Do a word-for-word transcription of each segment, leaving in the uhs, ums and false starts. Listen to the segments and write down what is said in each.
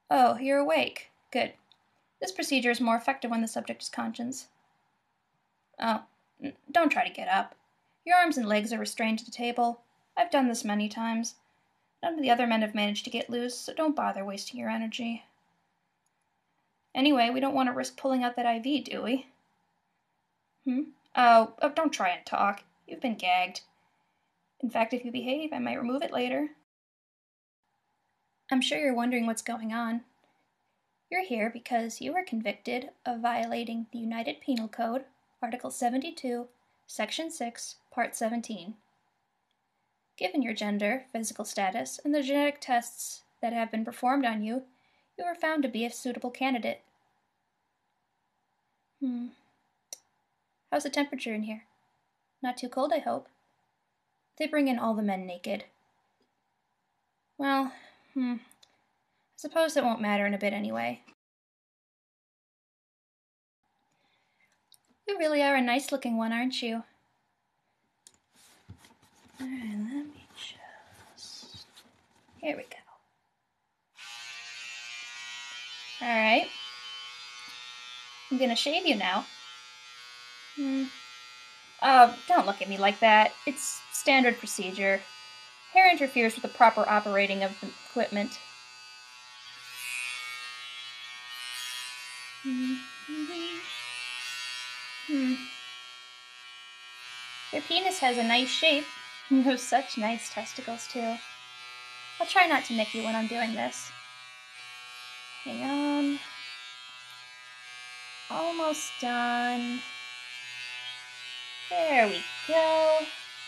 Oh, you're awake. Good. This procedure is more effective when the subject is conscious. Oh, don't try to get up. Your arms and legs are restrained to the table. I've done this many times. None of the other men have managed to get loose, so don't bother wasting your energy. Anyway, we don't want to risk pulling out that I V, do we? Hmm? Oh, oh, don't try and talk. You've been gagged. In fact, if you behave, I might remove it later. I'm sure you're wondering what's going on. You're here because you were convicted of violating the United Penal Code, Article seventy-two, Section six, Part seventeen. Given your gender, physical status, and the genetic tests that have been performed on you, you were found to be a suitable candidate. Hmm. How's the temperature in here? Not too cold, I hope. They bring in all the men naked. Well, hmm. I suppose it won't matter in a bit anyway. You really are a nice-looking one, aren't you? Alright, let me just... Here we go. Alright. I'm gonna shave you now. Hmm. Uh, don't look at me like that. It's standard procedure. Hair interferes with the proper operating of the equipment. Hmm. Hmm. Your penis has a nice shape. You have such nice testicles, too. I'll try not to nick you when I'm doing this. Hang on. Almost done. There we go.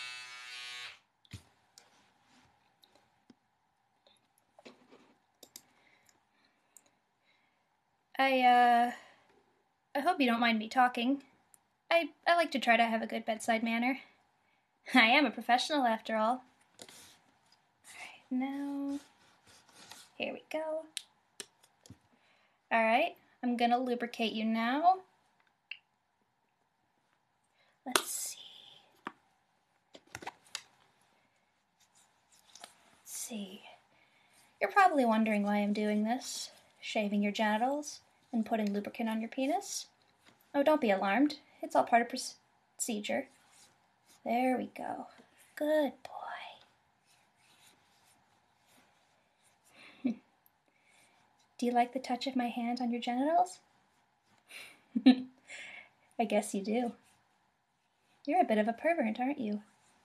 I, uh... I hope you don't mind me talking. I, I like to try to have a good bedside manner. I am a professional, after all. Alright, now... Here we go. Alright, I'm gonna lubricate you now. Let's see. Let's see. You're probably wondering why I'm doing this. Shaving your genitals and putting lubricant on your penis. Oh, don't be alarmed. It's all part of procedure. There we go. Good boy. Do you like the touch of my hand on your genitals? I guess you do. You're a bit of a pervert, aren't you?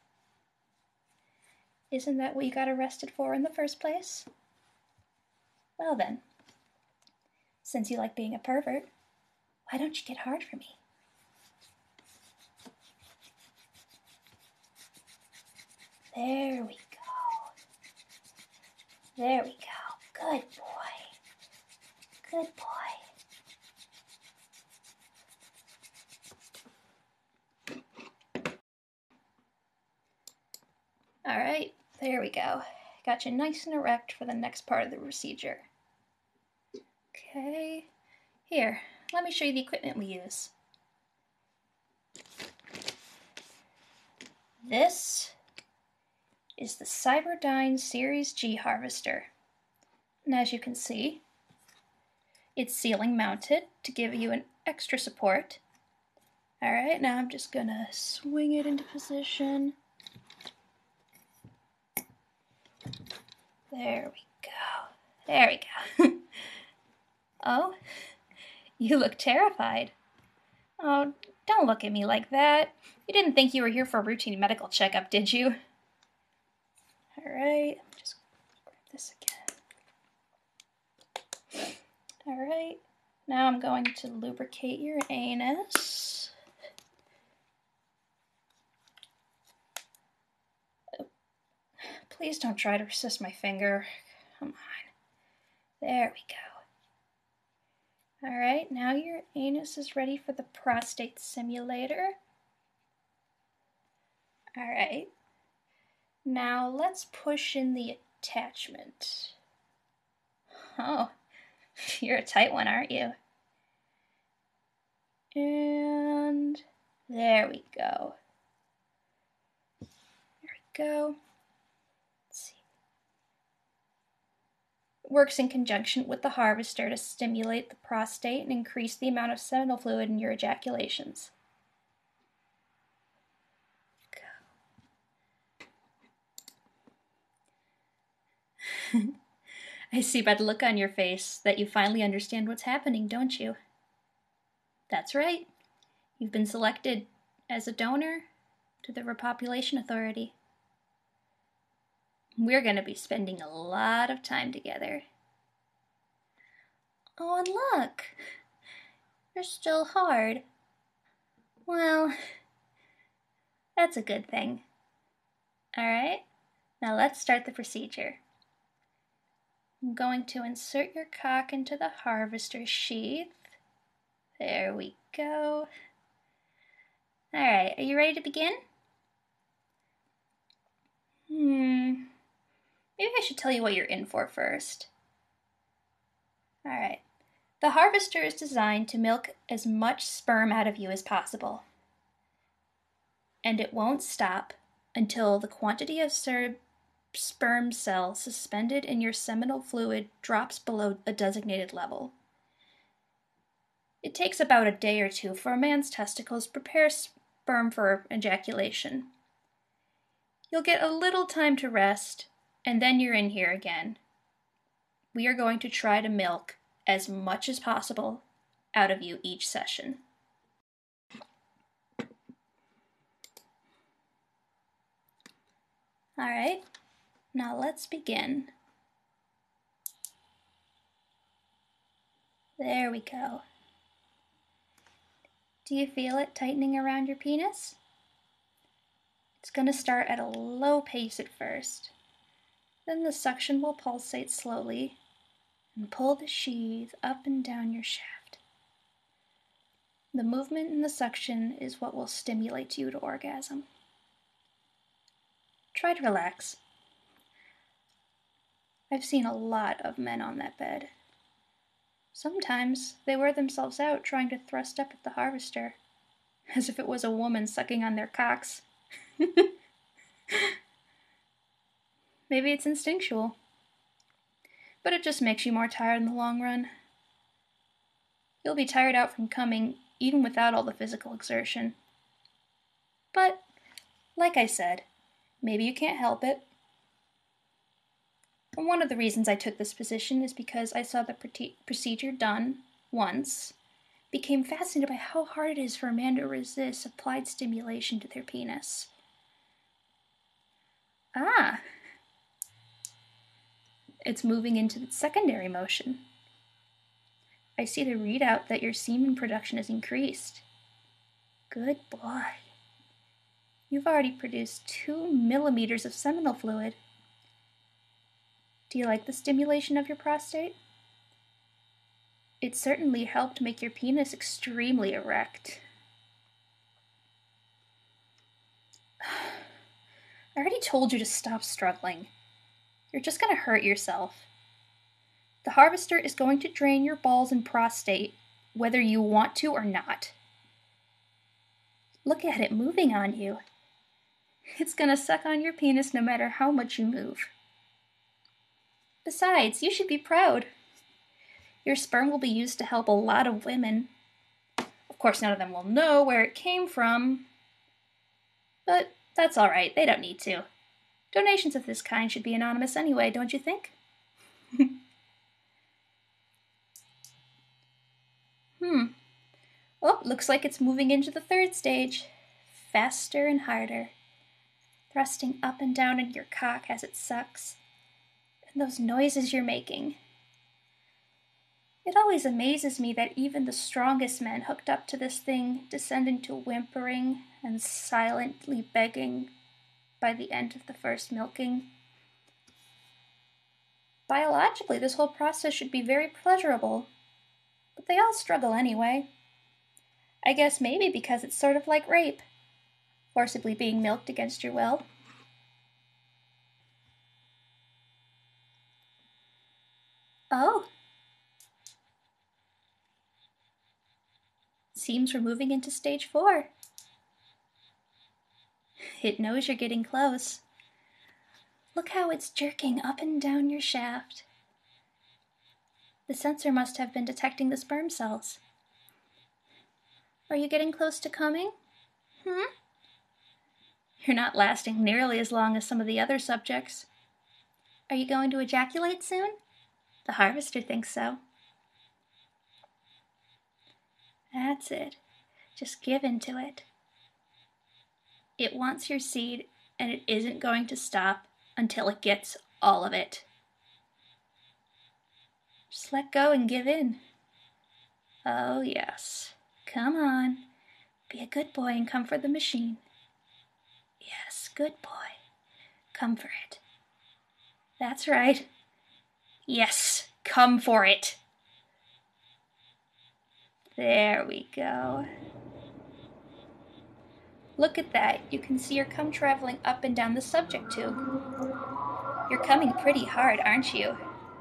Isn't that what you got arrested for in the first place? Well then, since you like being a pervert, why don't you get hard for me? There we go. There we go. Good boy. Good boy. Alright, there we go. Got you nice and erect for the next part of the procedure. Okay. Here, let me show you the equipment we use. This is the Cyberdyne Series G harvester. And as you can see, it's ceiling mounted to give you an extra support. Alright, now I'm just gonna swing it into position. There we go. There we go. Oh, you look terrified. Oh, don't look at me like that. You didn't think you were here for a routine medical checkup, did you? Alright, just grab this again. Alright, now I'm going to lubricate your anus. Oh, please don't try to resist my finger. Come on. There we go. Alright, now your anus is ready for the prostate simulator. Alright. Now let's push in the attachment. Oh, you're a tight one, aren't you? And there we go. There we go. Let's see. works in conjunction with the harvester to stimulate the prostate and increase the amount of seminal fluid in your ejaculations. I see by the look on your face that you finally understand what's happening, don't you? That's right. You've been selected as a donor to the Repopulation Authority. We're going to be spending a lot of time together. Oh, and look! You're still hard. Well, that's a good thing. Alright, now let's start the procedure. I'm going to insert your cock into the harvester sheath. There we go. Alright, are you ready to begin? Hmm... Maybe I should tell you what you're in for first. Alright. The harvester is designed to milk as much sperm out of you as possible. And it won't stop until the quantity of ser- sperm cells suspended in your seminal fluid drops below a designated level. It takes about a day or two for a man's testicles to prepare sperm for ejaculation. You'll get a little time to rest, and then you're in here again. We are going to try to milk as much as possible out of you each session. Alright, now let's begin. There we go. Do you feel it tightening around your penis? It's going to start at a low pace at first. Then the suction will pulsate slowly and pull the sheath up and down your shaft. The movement in the suction is what will stimulate you to orgasm. Try to relax. I've seen a lot of men on that bed. Sometimes they wear themselves out trying to thrust up at the harvester, as if it was a woman sucking on their cocks. Maybe it's instinctual, but it just makes you more tired in the long run. You'll be tired out from coming even without all the physical exertion. But, like I said, maybe you can't help it. And one of the reasons I took this position is because I saw the pr- procedure done once, became fascinated by how hard it is for a man to resist applied stimulation to their penis. Ah! It's moving into the secondary motion. I see the readout that your semen production has increased. Good boy. You've already produced two millimeters of seminal fluid. Do you like the stimulation of your prostate? It certainly helped make your penis extremely erect. I already told you to stop struggling. You're just going to hurt yourself. The harvester is going to drain your balls and prostate, whether you want to or not. Look at it moving on you. It's going to suck on your penis no matter how much you move. Besides, you should be proud. Your sperm will be used to help a lot of women. Of course, none of them will know where it came from. But that's all right, they don't need to. Donations of this kind should be anonymous anyway, don't you think? hmm. Oh, looks like it's moving into the third stage. Faster and harder. Thrusting up and down in your cock as it sucks. And those noises you're making. It always amazes me that even the strongest men hooked up to this thing descend into whimpering and silently begging by the end of the first milking. Biologically, this whole process should be very pleasurable, but they all struggle anyway. I guess maybe because it's sort of like rape, forcibly being milked against your will. Oh. Seems we're moving into stage four. It knows you're getting close. Look how it's jerking up and down your shaft. The sensor must have been detecting the sperm cells. Are you getting close to coming? Hmm? You're not lasting nearly as long as some of the other subjects. Are you going to ejaculate soon? The harvester thinks so. That's it. Just give in to it. It wants your seed, and it isn't going to stop until it gets all of it. Just let go and give in. Oh, yes. Come on. Be a good boy and come for the machine. Yes, good boy. Come for it. That's right. Yes, come for it. There we go. Look at that. You can see your cum traveling up and down the subject tube. You're coming pretty hard, aren't you?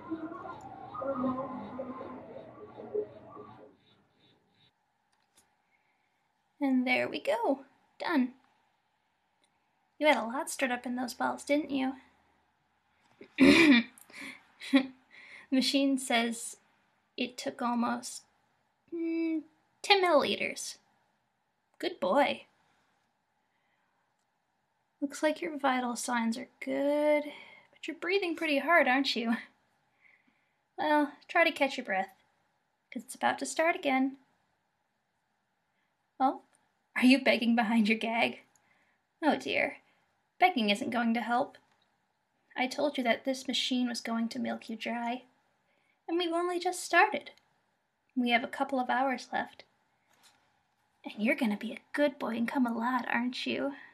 And there we go. Done. You had a lot stirred up in those balls, didn't you? The machine says it took almost mm, ten milliliters. Good boy. Looks like your vital signs are good, but you're breathing pretty hard, aren't you? Well, try to catch your breath, because it's about to start again. Oh, are you begging behind your gag? Oh dear, begging isn't going to help. I told you that this machine was going to milk you dry, and we've only just started. We have a couple of hours left. And you're going to be a good boy and come a lot, aren't you?